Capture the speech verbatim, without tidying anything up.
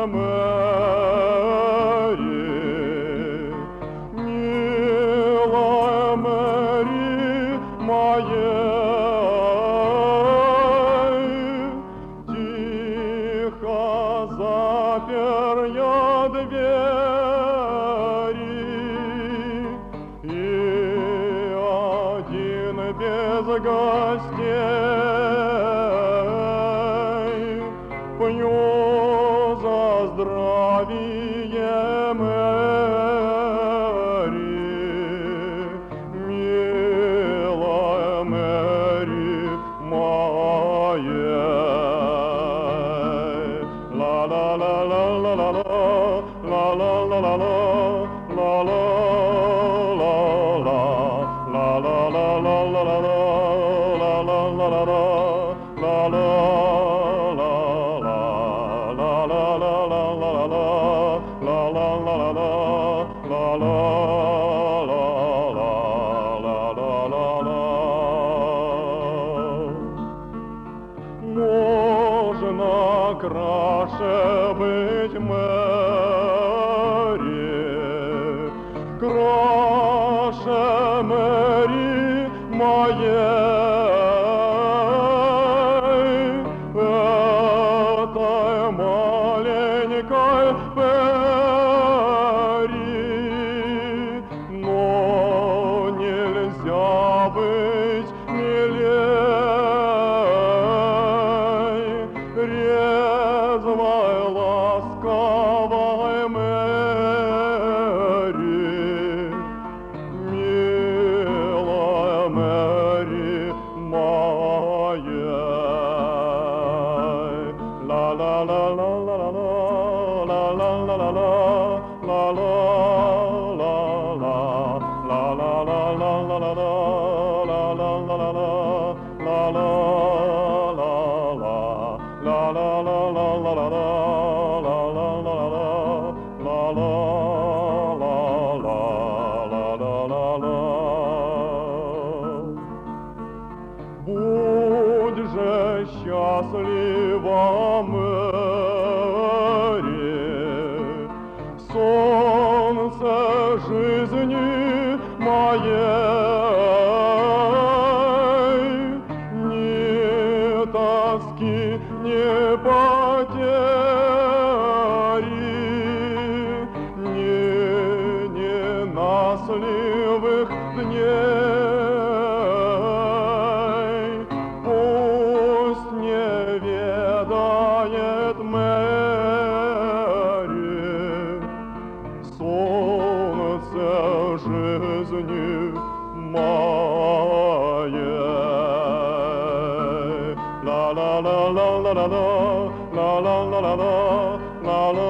Мэри, милая Мэри моя, тихо запер я двери, и один без гостей пью за здравие Мэри, милая Мэри моя. Ла-ла-ла-ла-ла-ла-ла, ла-ла-ла-ла-ла, ла-ла-ла-ла, ла-ла-ла-ла-ла-ла, можно краше быть Мэри, краше Мэри моей, этой маленькой Мэри, но нельзя быть милей резвой, ласковой Мэри, милая Мэри моя. Ла-ла-ла-ла-ла-ла, ла-ла-ла-ла-ла, ла-ла-ла-ла, ла-ла-ла-ла-ла-ла, будь же счастлива, Мэри, солнце жизни моей, ни тоски, ни потери, ни ненастливых дней пусть не ведает Мэри, солнце жизни моей. La la la la la la la la la la la la la la